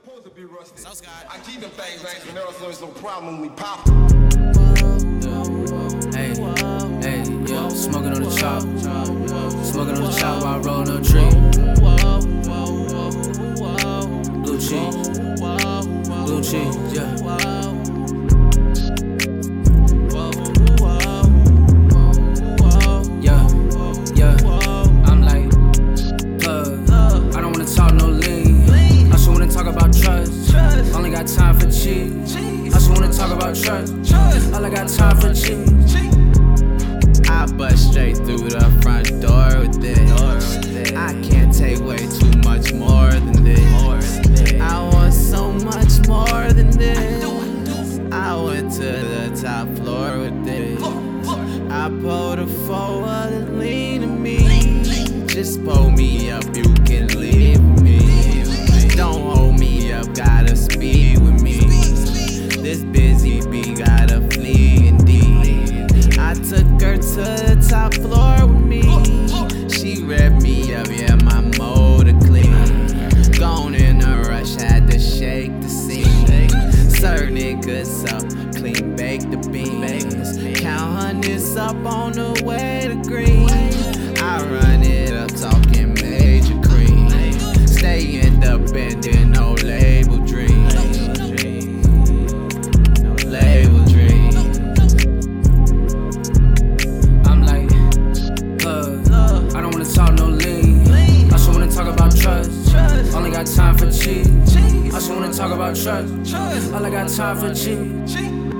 supposed to be rusted. So Scott. I keep them things right, so there's no problem when we pop. Hey, hey, yo, smoking on the chop. Smoking on the chop while rolling up a tree. Blue cheese, yeah. Yeah, I'm like, plug. I don't wanna talk no lean. I just wanna talk about trust. Only got time for cheese. I just wanna talk about trust. All I got time for cheese. I bust straight through the front door with this. I can't take way too much more than this. I want so much more than this. I went to the top floor with this. I pulled a forward and lean to me. Just pull me up, you can leave me. Don't hold me up, gotta speed with me. This busy bee gotta flee indeed. I took her to the top floor with me. She revved me up, yeah, my motor clean. Gone in a rush, had to shake the scene. Serve niggas up, clean bake the beans. Count hundreds up on the way to green. I run it up, talking major cream. Stay in the bending, no label dream. No label dream. I'm like, plug. I don't wanna talk no lean. I just wanna talk about trust. Only got time for cheese. I just wanna talk about trust. All I got time for cheese.